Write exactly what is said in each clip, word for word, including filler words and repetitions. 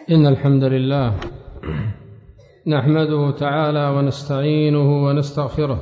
إن الحمد لله نحمده تعالى ونستعينه ونستغفره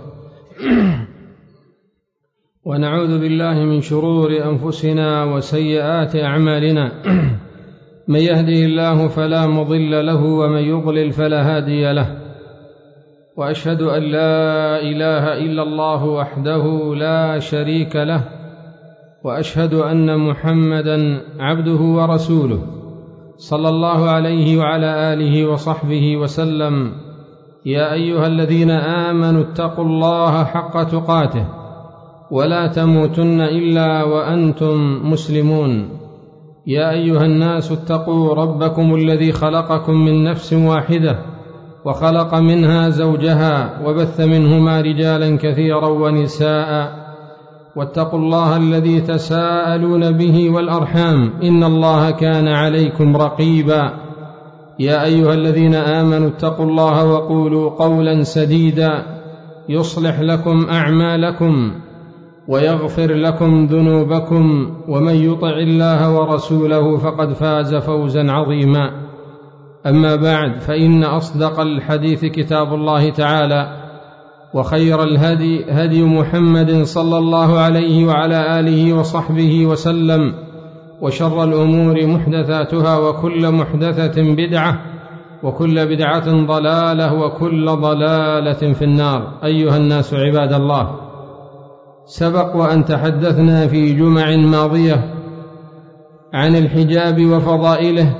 ونعوذ بالله من شرور أنفسنا وسيئات أعمالنا. من يهده الله فلا مضل له ومن يضلل فلا هادي له، وأشهد أن لا إله إلا الله وحده لا شريك له، وأشهد أن محمدًا عبده ورسوله صلى الله عليه وعلى آله وصحبه وسلم. يا أيها الذين آمنوا اتقوا الله حق تقاته ولا تموتن إلا وأنتم مسلمون. يا أيها الناس اتقوا ربكم الذي خلقكم من نفس واحدة وخلق منها زوجها وبث منهما رجالا كثيرا ونساء، واتقوا الله الذي تساءلون به والأرحام إن الله كان عليكم رقيبا. يا أيها الذين آمنوا اتقوا الله وقولوا قولا سديدا يصلح لكم أعمالكم ويغفر لكم ذنوبكم، ومن يطع الله ورسوله فقد فاز فوزا عظيما. أما بعد، فإن أصدق الحديث كتاب الله تعالى، وخير الهدي هدي محمد صلى الله عليه وعلى آله وصحبه وسلم، وشر الأمور محدثاتها، وكل محدثة بدعة، وكل بدعة ضلالة، وكل ضلالة في النار. أيها الناس عباد الله، سبق وأن تحدثنا في جمع ماضية عن الحجاب وفضائله،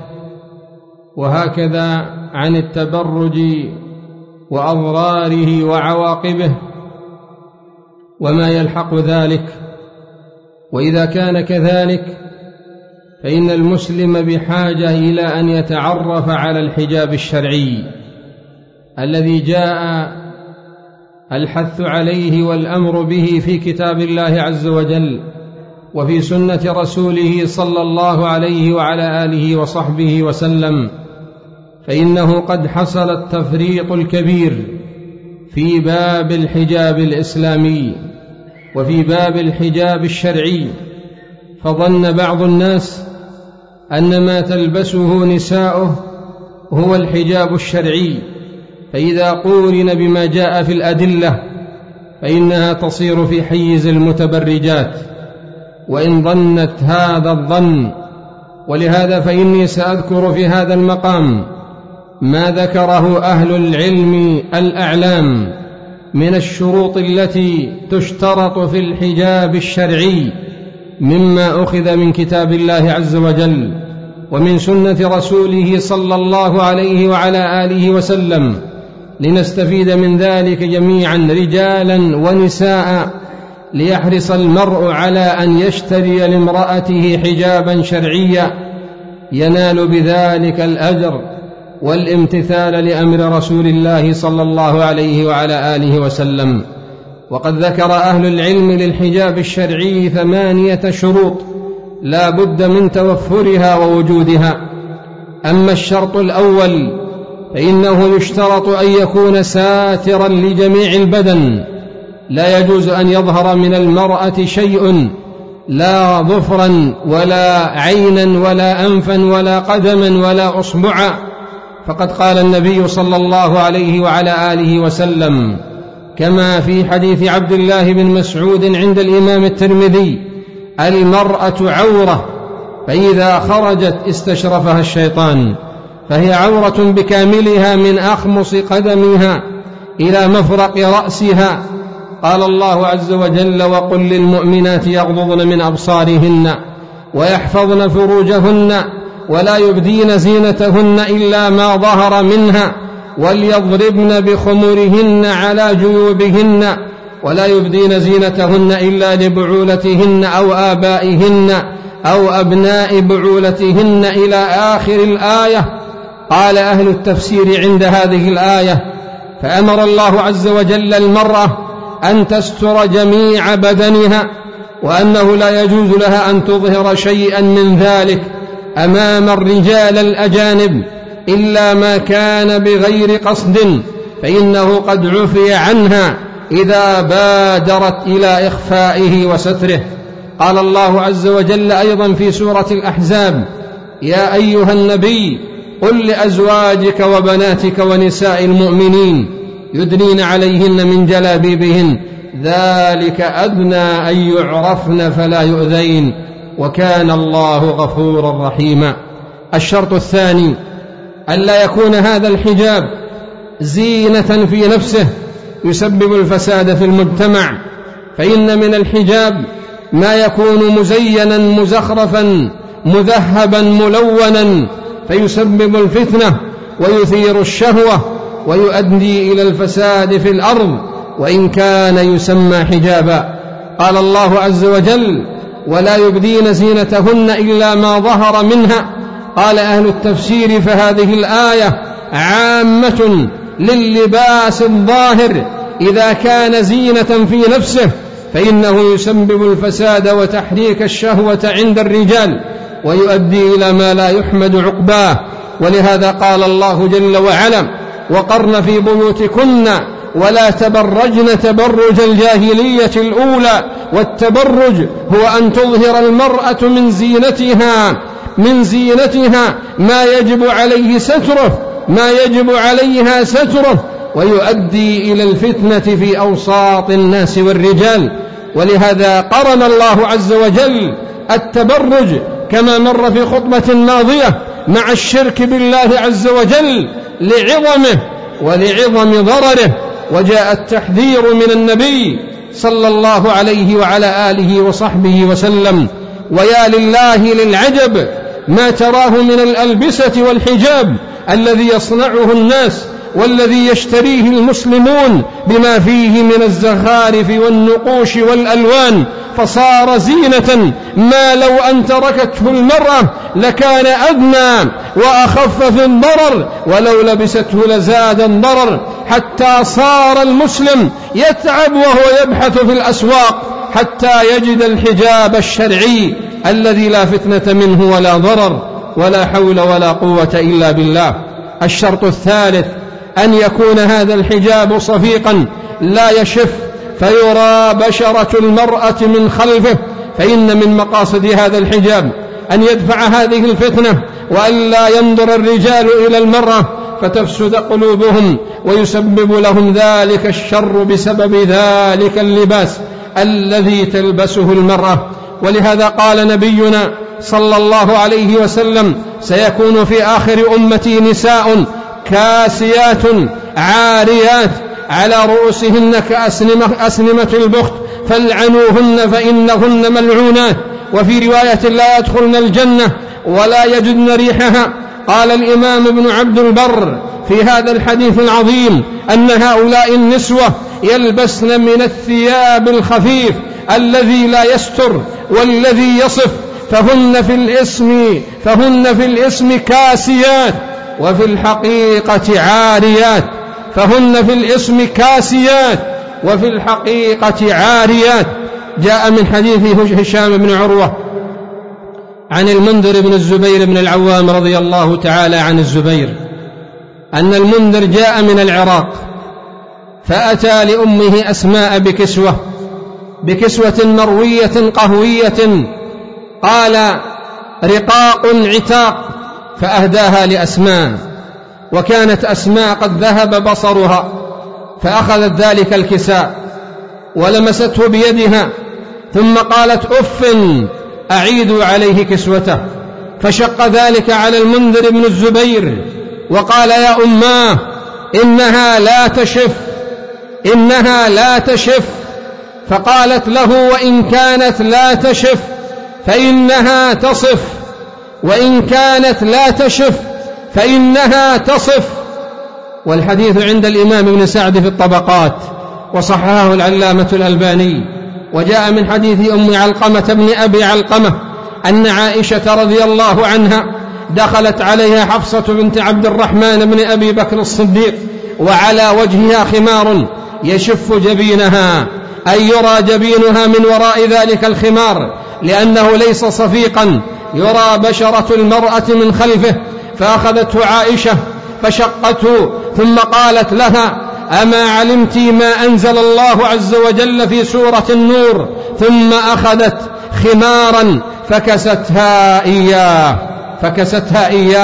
وهكذا عن التبرج وأضراره وعواقبه وما يلحق ذلك. وإذا كان كذلك فإن المسلم بحاجة إلى أن يتعرف على الحجاب الشرعي الذي جاء الحث عليه والأمر به في كتاب الله عز وجل وفي سنة رسوله صلى الله عليه وعلى آله وصحبه وسلم. فإنه قد حصل التفريط الكبير في باب الحجاب الإسلامي وفي باب الحجاب الشرعي، فظن بعض الناس أن ما تلبسه نساؤه هو الحجاب الشرعي، فإذا قورن بما جاء في الأدلة فإنها تصير في حيز المتبرجات، وإن ظنت هذا الظن. ولهذا فإني سأذكر في هذا المقام ما ذكره أهل العلم الأعلام من الشروط التي تشترط في الحجاب الشرعي مما أخذ من كتاب الله عز وجل ومن سنة رسوله صلى الله عليه وعلى آله وسلم، لنستفيد من ذلك جميعا رجالا ونساء، ليحرص المرء على أن يشتري لامرأته حجابا شرعيا ينال بذلك الأجر والامتثال لأمر رسول الله صلى الله عليه وعلى آله وسلم. وقد ذكر أهل العلم للحجاب الشرعي ثمانية شروط لا بد من توفرها ووجودها. أما الشرط الأول فإنه يشترط أن يكون ساترا لجميع البدن، لا يجوز أن يظهر من المرأة شيء، لا ظفرا ولا عينا ولا أنفا ولا قدما ولا أصبعا، فقد قال النبي صلى الله عليه وعلى آله وسلم كما في حديث عبد الله بن مسعود عند الإمام الترمذي: المرأة عورة، فإذا خرجت استشرفها الشيطان، فهي عورة بكاملها من أخمص قدمها إلى مفرق رأسها. قال الله عز وجل: وقل للمؤمنات يغضضن من أبصارهن ويحفظن فروجهن ولا يبدين زينتهن إلا ما ظهر منها وليضربن بخمرهن على جيوبهن ولا يبدين زينتهن إلا لبعولتهن أو آبائهن أو أبناء بعولتهن إلى آخر الآية. قال أهل التفسير عند هذه الآية: فأمر الله عز وجل المرأة أن تستر جميع بدنها، وأنه لا يجوز لها أن تظهر شيئا من ذلك أمام الرجال الأجانب إلا ما كان بغير قصد، فإنه قد عفي عنها إذا بادرت إلى إخفائه وستره. قال الله عز وجل أيضا في سورة الأحزاب: يا أيها النبي قل لأزواجك وبناتك ونساء المؤمنين يدنين عليهن من جلابيبهن ذلك أدنى أن يعرفن فلا يؤذين وكان الله غفورا رحيما. الشرط الثاني ألا يكون هذا الحجاب زينة في نفسه يسبب الفساد في المجتمع، فإن من الحجاب ما يكون مزينا مزخرفا مذهبا ملونا فيسبب الفتنة ويثير الشهوة ويؤدي إلى الفساد في الأرض وإن كان يسمى حجابا. قال الله عز وجل ولا يبدين زينتهن إلا ما ظهر منها. قال أهل التفسير فهذه الآية عامة لللباس الظاهر إذا كان زينة في نفسه فإنه يسبب الفساد وتحريك الشهوة عند الرجال ويؤدي إلى ما لا يحمد عقباه. ولهذا قال الله جل وعلا وقرن في بيوتكن ولا تبرجن تبرج الجاهلية الأولى. والتبرج هو أن تظهر المرأة من زينتها من زينتها ما يجب عليه ستره ما يجب عليها ستره ويؤدي إلى الفتنة في أوساط الناس والرجال. ولهذا قرن الله عز وجل التبرج كما مر في خطبة ماضية مع الشرك بالله عز وجل لعظمه ولعظم ضرره. وجاء التحذير من النبي صلى الله عليه وعلى آله وصحبه وسلم. ويا لله للعجب ما تراه من الألبسة والحجاب الذي يصنعه الناس والذي يشتريه المسلمون بما فيه من الزخارف والنقوش والألوان، فصار زينة ما لو أن تركته المرأة لكان أدنى وأخف في الضرر ولو لبسته لزاد الضرر، حتى صار المسلم يتعب وهو يبحث في الأسواق حتى يجد الحجاب الشرعي الذي لا فتنة منه ولا ضرر ولا حول ولا قوة إلا بالله. الشرط الثالث أن يكون هذا الحجاب صفيقا لا يشف فيرى بشرة المرأة من خلفه، فإن من مقاصد هذا الحجاب أن يدفع هذه الفتنة وأن لا ينظر الرجال إلى المرأة فتفسد قلوبهم ويسبب لهم ذلك الشر بسبب ذلك اللباس الذي تلبسه المرأة. ولهذا قال نبينا صلى الله عليه وسلم سيكون في آخر أمتي نساء كاسيات عاريات على رؤوسهن كأسنمة البخت فالعنوهن فإنهن ملعونات، وفي رواية لا يدخلن الجنة ولا يجدن ريحها. قال الإمام ابن عبد البر في هذا الحديث العظيم أن هؤلاء النسوة يلبسن من الثياب الخفيف الذي لا يستر والذي يصف، فهن في الاسم فهن في الاسم كاسيات وفي الحقيقة عاريات فهن في الاسم كاسيات وفي الحقيقة عاريات. جاء من حديث هشام بن عروة عن المنذر بن الزبير بن العوام رضي الله تعالى عن الزبير أن المنذر جاء من العراق فأتى لأمه أسماء بكسوة بكسوة مروية قهوية قال رقاق عتاق فأهداها لأسماء، وكانت أسماء قد ذهب بصرها فأخذت ذلك الكساء ولمسته بيدها ثم قالت أف أعيدوا عليه كسوته، فشق ذلك على المنذر بن الزبير وقال يا أماه إنها لا تشف إنها لا تشف فقالت له وإن كانت لا تشف فإنها تصف وإن كانت لا تشف فإنها تصف. والحديث عند الإمام ابن سعد في الطبقات وصححه العلامة الألباني. وجاء من حديث أم علقمة بن أبي علقمة أن عائشة رضي الله عنها دخلت عليها حفصة بنت عبد الرحمن بن أبي بكر الصديق وعلى وجهها خمار يشف جبينها، أي يرى جبينها من وراء ذلك الخمار لأنه ليس صفيقا يرى بشرة المرأة من خلفه. فأخذته عائشة فشقته ثم قالت لها أما علمت ما أنزل الله عز وجل في سورة النور؟ ثم أخذت خمارا فكستها إياه فكستها إياه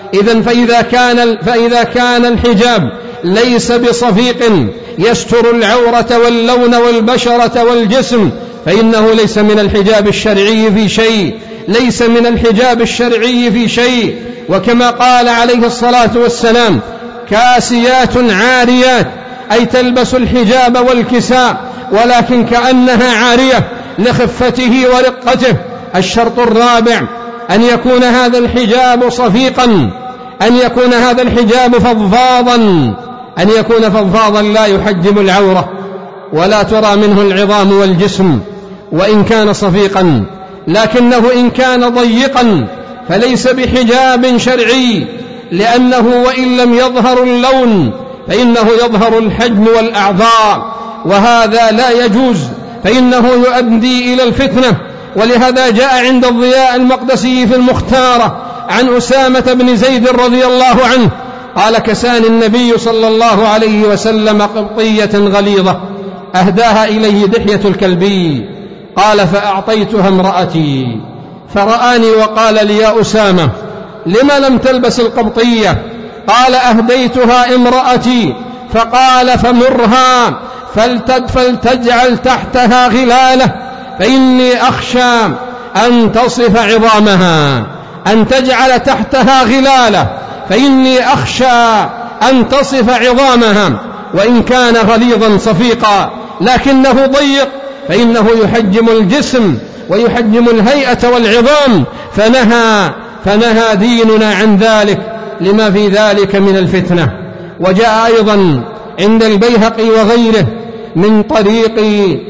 إذن فإذا كان, فإذا كان الحجاب ليس بصفيق يستر العورة واللون والبشرة والجسم فإنه ليس من الحجاب الشرعي في شيء ليس من الحجاب الشرعي في شيء. وكما قال عليه الصلاة والسلام كاسيات عاريات، أي تلبس الحجاب والكساء ولكن كأنها عارية لخفته ورقته. الشرط الرابع أن يكون هذا الحجاب صفيقا، أن يكون هذا الحجاب فضفاضا، أن يكون فضفاضا لا يحجب العورة ولا ترى منه العظام والجسم وإن كان صفيقا، لكنه إن كان ضيقا فليس بحجاب شرعي، لأنه وإن لم يظهر اللون فإنه يظهر الحجم والأعضاء، وهذا لا يجوز فإنه يؤدي إلى الفتنة. ولهذا جاء عند الضياء المقدسي في المختارة عن أسامة بن زيد رضي الله عنه قال كساني النبي صلى الله عليه وسلم قبطية غليظة أهداها إليه دحية الكلبي، قال فأعطيتها امرأتي فرآني وقال لي يا أسامة لما لم تلبس القبطية؟ قال أهديتها امرأتي، فقال فمرها فلتجعل تحتها غلالة فإني أخشى أن تصف عظامها، أن تجعل تحتها غلالة فإني أخشى أن تصف عظامها، وإن كان غليظا صفيقا لكنه ضيق فإنه يحجم الجسم ويحجم الهيئة والعظام، فنهى فنهى ديننا عن ذلك لما في ذلك من الفتنة. وجاء أيضا عند البيهقي وغيره من طريق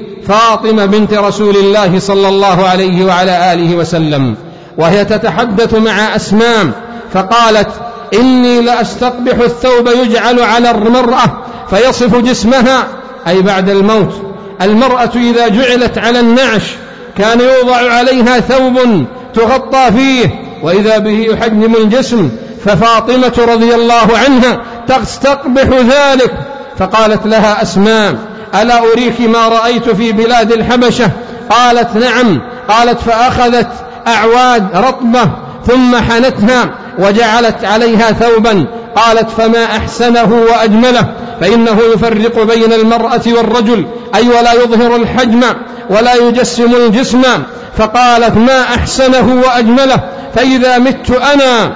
فاطمة بنت رسول الله صلى الله عليه وعلى آله وسلم وهي تتحدث مع أسماء فقالت إني لأستقبح الثوب يجعل على المرأة فيصف جسمها، أي بعد الموت. المرأة إذا جعلت على النعش كان يوضع عليها ثوب تغطى فيه وإذا به يحجم الجسم، ففاطمة رضي الله عنها تستقبح ذلك، فقالت لها أسماء ألا أريك ما رأيت في بلاد الحبشة؟ قالت نعم. قالت فأخذت أعواد رطبة ثم حنتها وجعلت عليها ثوبا، قالت فما أحسنه وأجمله، فإنه يفرق بين المرأة والرجل، أي ولا يظهر الحجم ولا يجسم الجسم. فقالت ما أحسنه وأجمله، فإذا مت أنا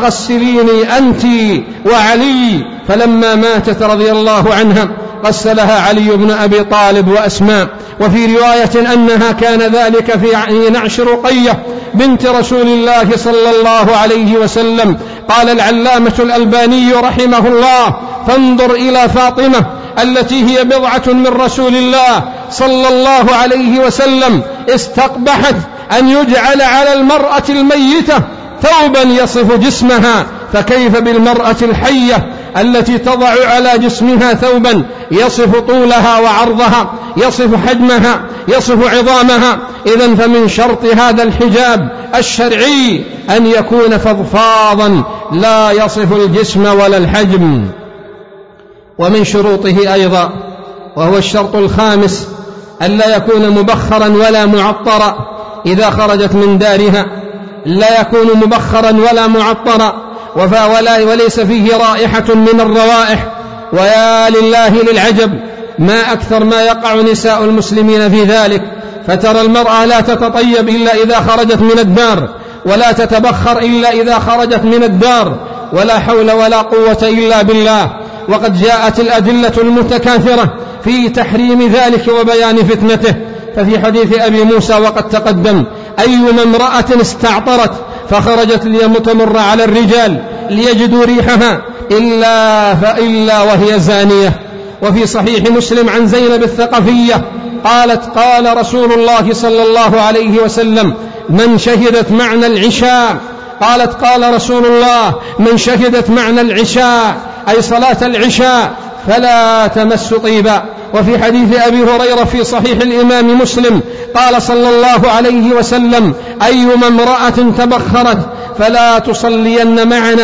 فغسليني أنت وعلي. فلما ماتت رضي الله عنها غسلها علي بن أبي طالب وأسماء. وفي رواية أنها كان ذلك في نعش رقية بنت رسول الله صلى الله عليه وسلم. قال العلامة الألباني رحمه الله فانظر إلى فاطمة التي هي بضعة من رسول الله صلى الله عليه وسلم استقبحت أن يجعل على المرأة الميتة ثوبا يصف جسمها، فكيف بالمرأة الحية التي تضع على جسمها ثوبا يصف طولها وعرضها، يصف حجمها، يصف عظامها. إذن فمن شرط هذا الحجاب الشرعي أن يكون فضفاضا لا يصف الجسم ولا الحجم. ومن شروطه أيضا وهو الشرط الخامس ألا يكون مبخرا ولا معطرا إذا خرجت من دارها، لا يكون مبخرا ولا معطرا ولا وليس فيه رائحة من الروائح. ويا لله للعجب ما أكثر ما يقع نساء المسلمين في ذلك، فترى المرأة لا تتطيب إلا إذا خرجت من الدار، ولا تتبخر إلا إذا خرجت من الدار، ولا حول ولا قوة إلا بالله. وقد جاءت الأدلة المتكاثرة في تحريم ذلك وبيان فتنته. ففي حديث أبي موسى وقد تقدم أيما امرأة استعطرت فخرجت ليمتمر على الرجال ليجدوا ريحها إلا فإلا وهي زانية. وفي صحيح مسلم عن زينب الثقفية قالت قال رسول الله صلى الله عليه وسلم من شهدت معنى العشاء، قالت قال رسول الله من شهدت معنى العشاء أي صلاة العشاء فلا تمس طيبا. وفي حديث أبي هريرة في صحيح الإمام مسلم قال صلى الله عليه وسلم أيما امرأة تبخرت فلا تصلين معنا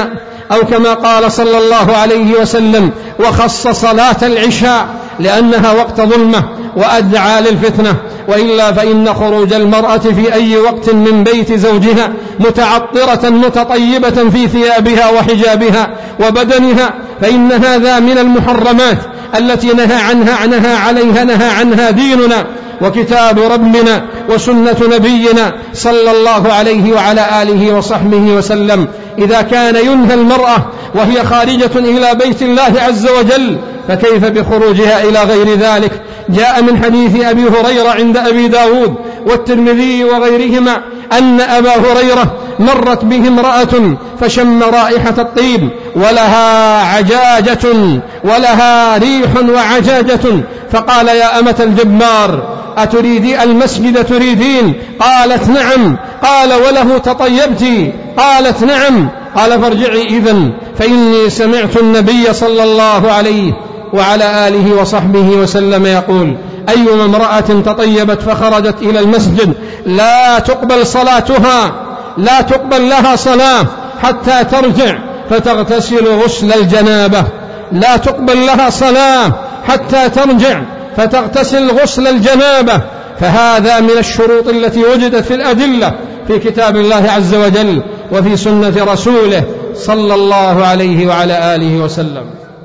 أو كما قال صلى الله عليه وسلم: وخص صلاة العشاء لأنها وقت ظلمة وأدعى للفتنة، وإلا فإن خروج المرأة في أي وقت من بيت زوجها متعطرة متطيبة في ثيابها وحجابها وبدنها فإن هذا من المحرمات التي نهى عنها نهى عليها نهى عنها ديننا وكتاب ربنا وسنة نبينا صلى الله عليه وعلى آله وصحبه وسلم. إذا كان ينهى المرأة وهي خارجة إلى بيت الله عز وجل فكيف بخروجها إلى غير ذلك؟ جاء من حديث أبي هريرة عند أبي داود والترمذي وغيرهما أن أبا هريرة مرت به امرأة فشم رائحة الطيب ولها عجاجة ولها ريح وعجاجة، فقال: يا أمة الجبار، أتريدي المسجد تريدين؟ قالت: نعم. قال: وله تطيبت؟ قالت: نعم. قال: فارجعي إذن، فإني سمعت النبي صلى الله عليه وعلى آله وصحبه وسلم يقول: أيما امرأة تطيبت فخرجت إلى المسجد لا تقبل صلاتها لا تقبل لها صلاة حتى ترجع فتغتسل غسل الجنابة لا تقبل لها صلاة حتى ترجع فتغتسل غسل الجنابة. فهذا من الشروط التي وجدت في الأدلة في كتاب الله عز وجل وفي سنة رسوله صلى الله عليه وعلى آله وسلم.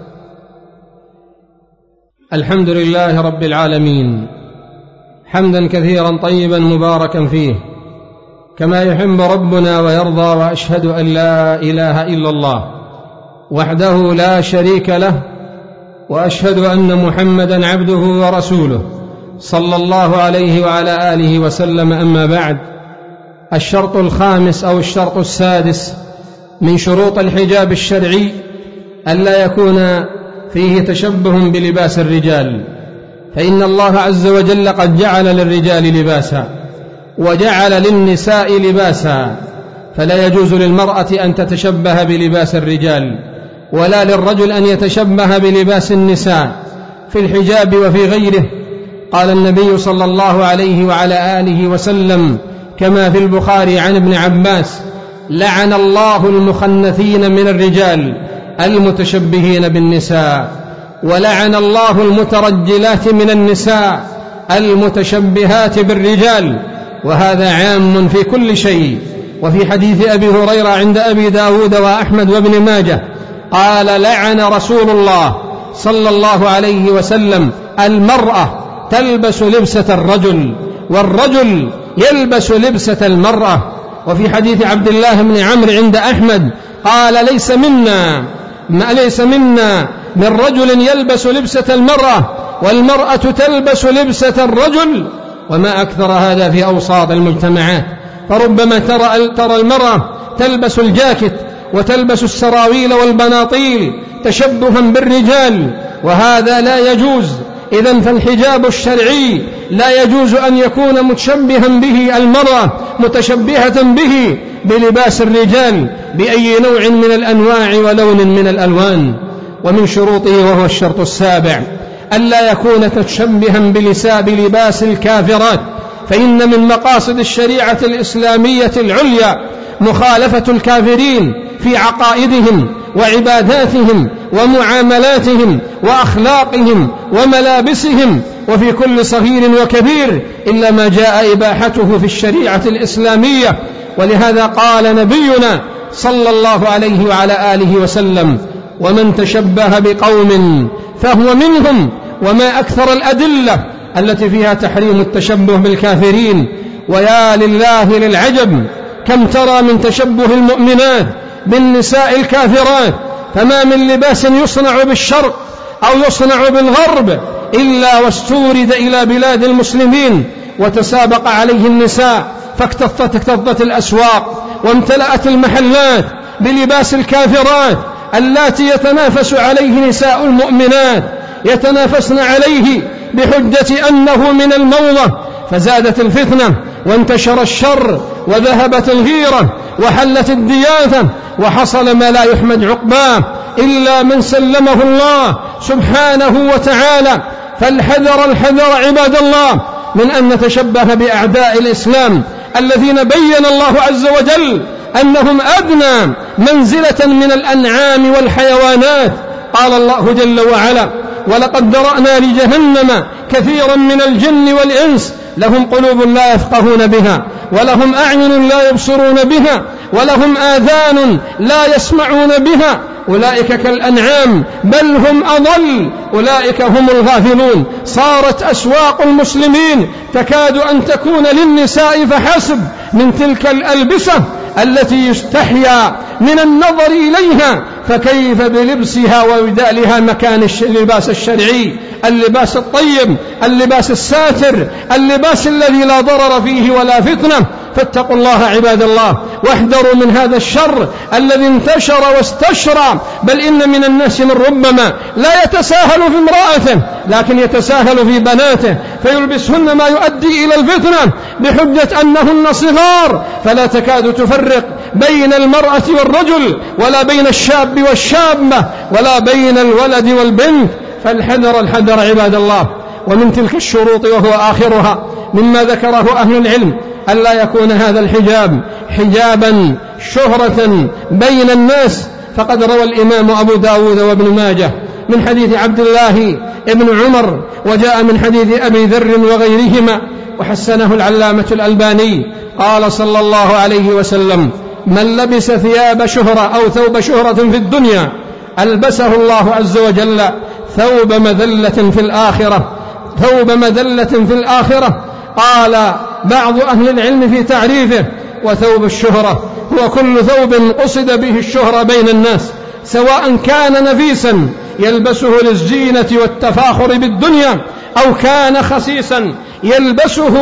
الحمد لله رب العالمين، حمدا كثيرا طيبا مباركا فيه كما يحب ربنا ويرضى، وأشهد أن لا إله إلا الله وحده لا شريك له، وأشهد أن محمدا عبده ورسوله صلى الله عليه وعلى آله وسلم. أما بعد، الشرط الخامس أو الشرط السادس من شروط الحجاب الشرعي ألا يكون فيه تشبه بلباس الرجال، فإن الله عز وجل قد جعل للرجال لباسا وجعل للنساء لباسا، فلا يجوز للمرأة أن تتشبه بلباس الرجال ولا للرجل أن يتشبه بلباس النساء في الحجاب وفي غيره. قال النبي صلى الله عليه وعلى آله وسلم كما في البخاري عن ابن عباس: لعن الله المخنثين من الرجال المتشبهين بالنساء، ولعن الله المترجلات من النساء المتشبهات بالرجال، وهذا عام في كل شيء. وفي حديث أبي هريرة عند أبي داود وأحمد وابن ماجه قال: لعن رسول الله صلى الله عليه وسلم المرأة تلبس لبسة الرجل والرجل يلبس لبسة المرأة. وفي حديث عبد الله بن عمرو عند أحمد قال: ليس منا ما ليس منا من رجل يلبس لبسة المرأة والمرأة تلبس لبسة الرجل. وما أكثر هذا في أوساط المجتمعات، فربما ترى, ترى المرأة تلبس الجاكيت وتلبس السراويل والبناطيل تشبها بالرجال، وهذا لا يجوز. إذن فالحجاب الشرعي لا يجوز أن يكون متشبها به المرأة متشبهة به بلباس الرجال بأي نوع من الأنواع ولون من الألوان. ومن شروطه وهو الشرط السابع ألا يكون متشبها بلباس الكافرات، فإن من مقاصد الشريعة الإسلامية العليا مخالفة الكافرين في عقائدهم وعباداتهم ومعاملاتهم وأخلاقهم وملابسهم وفي كل صغير وكبير إلا ما جاء إباحته في الشريعة الإسلامية. ولهذا قال نبينا صلى الله عليه وعلى آله وسلم: ومن تشبه بقوم فهو منهم. وما أكثر الأدلة التي فيها تحريم التشبه بالكافرين. ويا لله للعجب كم ترى من تشبه المؤمنات بالنساء الكافرات، فما من لباس يصنع بالشرق أو يصنع بالغرب إلا واستورد إلى بلاد المسلمين وتسابق عليه النساء، فاكتظت اكتظت الأسواق وامتلأت المحلات بلباس الكافرات اللاتي يتنافس عليه نساء المؤمنات، يتنافسن عليه بحجة أنه من الموضة، فزادت الفتنة وانتشر الشر وذهبت الغيرة وحلت الدياثة وحصل ما لا يحمد عقباه إلا من سلمه الله سبحانه وتعالى. فالحذر الحذر عباد الله من أن نتشبه بأعداء الإسلام الذين بين الله عز وجل أنهم أدنى منزلة من الأنعام والحيوانات. قال الله جل وعلا: ولقد ذرأنا لجهنم كثيرا من الجن والإنس لهم قلوب لا يفقهون بها ولهم أعين لا يبصرون بها ولهم آذان لا يسمعون بها أولئك كالأنعام بل هم أضل أولئك هم الغافلون. صارت أسواق المسلمين تكاد أن تكون للنساء فحسب من تلك الألبسة التي يستحيا من النظر إليها، فكيف بلبسها وودالها مكان اللباس الشرعي، اللباس الطيب، اللباس الساتر، اللباس الذي لا ضرر فيه ولا فتنة. فاتقوا الله عباد الله واحذروا من هذا الشر الذي انتشر واستشرى، بل إن من الناس من ربما لا يتساهل في امرأته لكن يتساهل في بناته فيلبسهن ما يؤدي إلى الفتنة بحجة أنهن صغار، فلا تكاد تفرق بين المرأة والرجل ولا بين الشاب والشابة ولا بين الولد والبنت. فالحذر الحذر عباد الله. ومن تلك الشروط وهو آخرها مما ذكره أهل العلم ألا يكون هذا الحجاب حجابا شهرة بين الناس، فقد روى الإمام أبو داود وابن ماجه من حديث عبد الله ابن عمر، وجاء من حديث أبي ذر وغيرهما وحسنه العلامة الألباني، قال صلى الله عليه وسلم: من لبس ثياب شهرة أو ثوب شهرة في الدنيا ألبسه الله عز وجل ثوب مذلة في الآخرة ثوب مذلة في الآخرة. قال بعض أهل العلم في تعريفه: وثوب الشهرة هو كل ثوب قصد به الشهرة بين الناس، سواء كان نفيسا يلبسه للزينة والتفاخر بالدنيا أو كان خسيسا يلبسه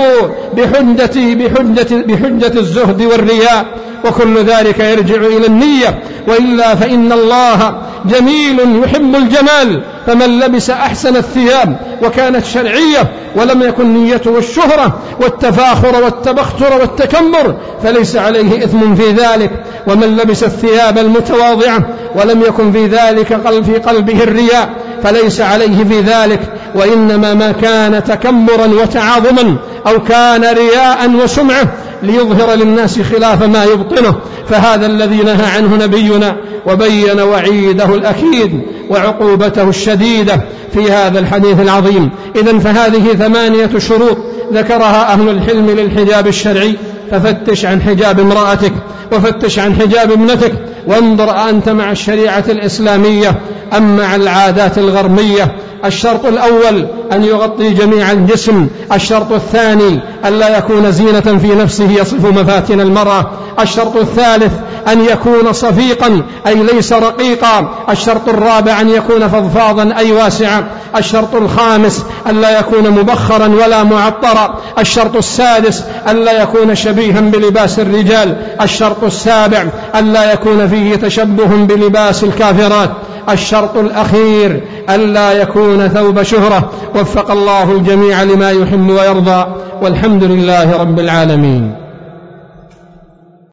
بحجة, بحجة, بحجة الزهد والرياء، وكل ذلك يرجع إلى النية، وإلا فإن الله جميل يحب الجمال، فمن لبس أحسن الثياب وكانت شرعية ولم يكن نيته الشهرة والتفاخر والتبختر والتكبر فليس عليه إثم في ذلك، ومن لبس الثياب المتواضعة ولم يكن في ذلك قلب في قلبه الرياء فليس عليه في ذلك، وإنما ما كان تكبرا وتعاظما أو كان رياء وسمعة ليظهر للناس خلاف ما يبطنه، فهذا الذي نهى عنه نبينا وبين وعيده الأكيد وعقوبته الشديدة في هذا الحديث العظيم. إذن فهذه ثمانية شروط ذكرها أهل الحلم للحجاب الشرعي، ففتش عن حجاب امرأتك وفتش عن حجاب ابنتك، وانظر أنت مع الشريعة الإسلامية أم مع العادات الغربية. الشرط الأول أن يغطي جميع الجسم. الشرط الثاني ألا يكون زينة في نفسه يصف مفاتن المرأة. الشرط الثالث أن يكون صفيقا أي ليس رقيقا. الشرط الرابع أن يكون فضفاضا أي واسعا. الشرط الخامس ألا يكون مبخرا ولا معطرا. الشرط السادس ألا يكون شبيها بلباس الرجال. الشرط السابع ألا يكون فيه تشبه بلباس الكافرات. الشرط الأخير ألا يكون ثوب شهرة. وفق الله الجميع لما يحب ويرضى، والحمد لله رب العالمين.